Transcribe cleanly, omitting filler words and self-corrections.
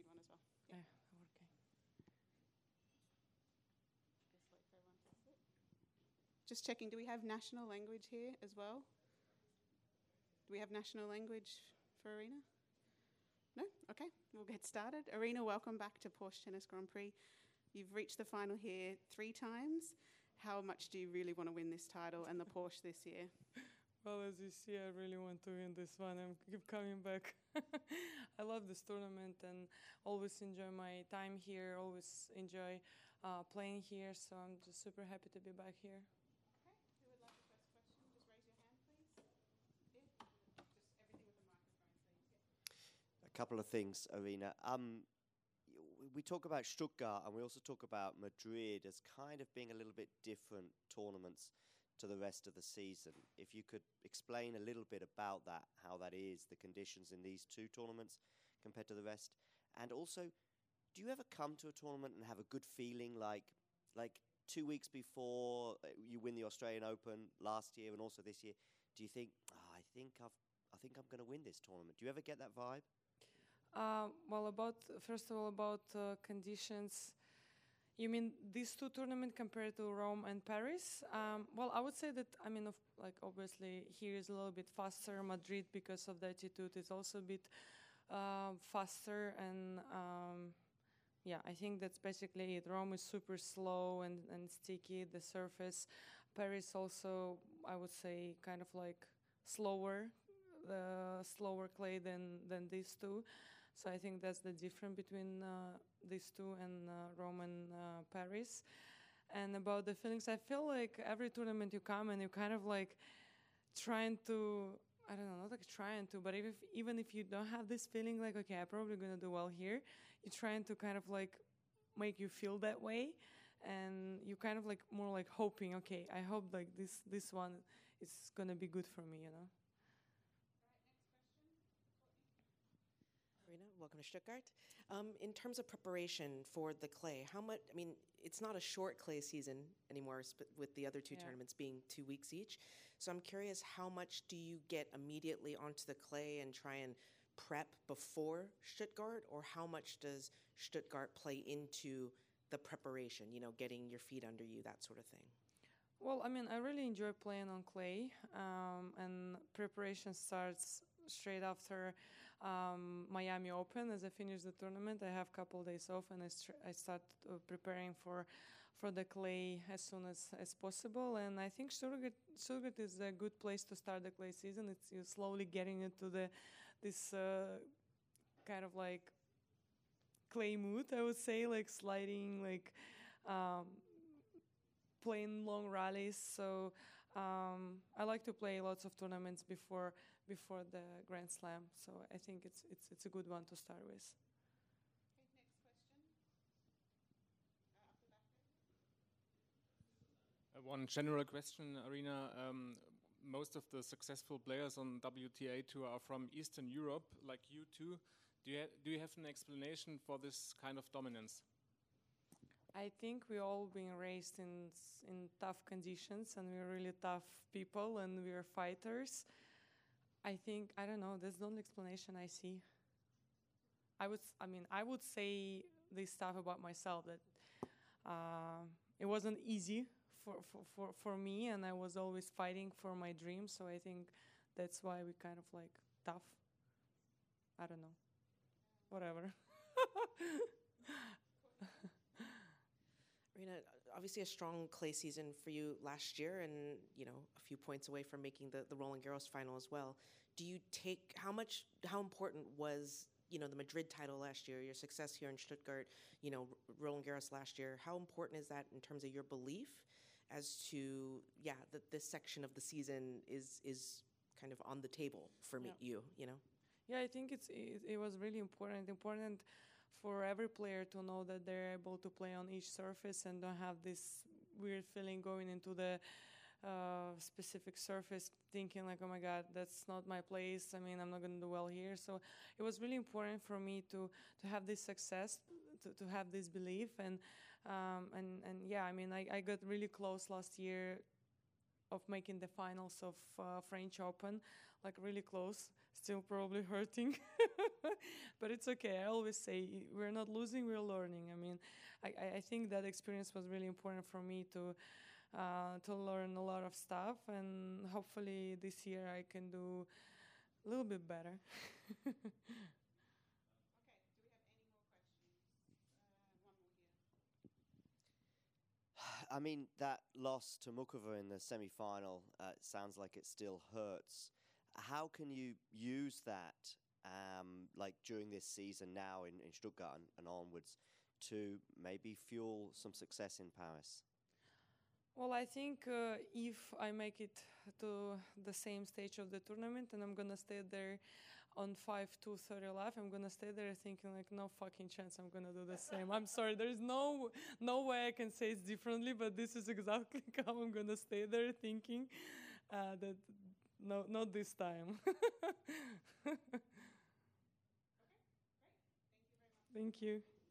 need one as well. Yeah. Yeah. Okay. Just wait for everyone to sit. Just checking, do we have national language here as well? Do we have national language for Arena? No? Okay, we'll get started. Arena, welcome back to Porsche Tennis Grand Prix. You've reached the final here 3 times. How much do you really want to win this title and the Porsche this year? Well, as you see, I really want to win this one and keep coming back. I love this tournament and always enjoy my time here, always enjoy playing here, so I'm just super happy to be back here. Okay, who would like the first question? Just raise your hand, please. Yeah, just everything with the microphone, please. Yeah. A couple of things, Arena. We talk about Stuttgart and we also talk about Madrid as kind of being a little bit different tournaments to the rest of the season. If you could explain a little bit about that, how that is, the conditions in these 2 tournaments compared to the rest. And also, do you ever come to a tournament and have a good feeling like 2 weeks before you win the Australian Open last year and also this year, do you think, I think I'm going to win this tournament? Do you ever get that vibe? Well, first of all, about conditions, you mean these 2 tournaments compared to Rome and Paris? Well, I would say that, obviously here is a little bit faster. Madrid, because of the altitude, is also a bit faster. And yeah, I think that's basically it. Rome is super slow and sticky, the surface. Paris also, I would say, kind of like slower clay than these 2. So I think that's the difference between these 2 and Rome and Paris. And about the feelings, I feel like every tournament you come and you kind of like trying to, I don't know, not like trying to, but even if you don't have this feeling like, okay, I'm probably going to do well here, you're trying to kind of like make you feel that way. And you kind of like more like hoping, okay, I hope like this one is going to be good for me, you know? Arena, welcome to Stuttgart. In terms of preparation for the clay, how much, I mean, it's not a short clay season anymore with the other 2 tournaments being 2 weeks each. So I'm curious, how much do you get immediately onto the clay and try and prep before Stuttgart, or how much does Stuttgart play into the preparation, you know, getting your feet under you, that sort of thing? Well, I mean, I really enjoy playing on clay, and preparation starts straight after Miami Open. As I finish the tournament, I have a couple of days off, and I start preparing for the clay as soon as possible. And I think Stuttgart is a good place to start the clay season. It's you slowly getting into this kind of like clay mood, I would say, like sliding, like playing long rallies. So I like to play lots of tournaments before the Grand Slam. So I think it's a good one to start with. Okay, next question. Up the back there. One general question, Arena. Most of the successful players on WTA Tour are from Eastern Europe, like you two. Do you have an explanation for this kind of dominance? I think we all been raised in tough conditions, and we're really tough people, and we're fighters. I don't know, that's the only explanation I see. I would say this stuff about myself, that it wasn't easy for me, and I was always fighting for my dreams, so I think that's why we kind of like tough. I don't know. Whatever. Arena, obviously a strong clay season for you last year, and you know, a few points away from making the Roland Garros final as well. Do you take how important was, you know, the Madrid title last year, your success here in Stuttgart, you know, Roland Garros last year? How important is that in terms of your belief as to that this section of the season is kind of on the table for you know? Yeah, I think it was really important for every player to know that they're able to play on each surface and don't have this weird feeling going into the specific surface, thinking like, oh my God, that's not my place. I mean, I'm not going to do well here. So it was really important for me to have this success, to have this belief, and yeah, I mean, I got really close last year of making the finals of French Open, like really close. still probably hurting. But it's okay. I always say we're not losing, we're learning. I mean, I think that experience was really important for me to learn a lot of stuff, and hopefully this year I can do a little bit better. I mean, that loss to Mukova in the semi-final sounds like it still hurts. How can you use that, like during this season now in Stuttgart and onwards, to maybe fuel some success in Paris? Well, I think if I make it to the same stage of the tournament and I'm gonna stay there on 5-2-30 life, I'm gonna stay there thinking like no fucking chance I'm gonna do the same. I'm sorry, there's no way I can say it differently, but this is exactly how I'm gonna stay there thinking that no, not this time. Thank you.